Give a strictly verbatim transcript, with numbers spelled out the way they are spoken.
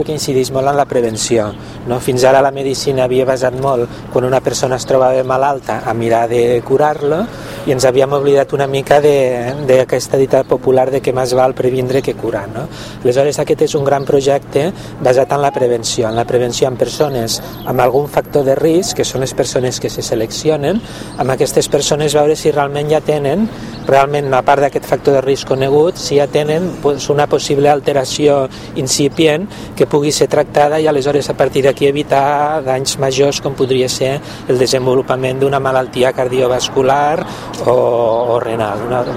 que incideix molt en la prevenció. No? Fins ara la medicina havia basat molt, quan una persona es trobava malalta, a mirar de curar-lo, i ens havíem oblidat una mica d'aquesta dita popular de que més val previndre que curar. No? Aleshores, aquest és un gran projecte basat en la prevenció, en la prevenció en persones amb algun factor de risc, que són les persones que se seleccionen, amb aquestes persones veure si realment ja tenen, realment a part d'aquest factor de risc conegut, si ja tenen pues, una possible alteració incipient que pugui ser tractada i aleshores a partir d'aquí evitar danys majors com podria ser el desenvolupament d'una malaltia cardiovascular o, o renal. Una,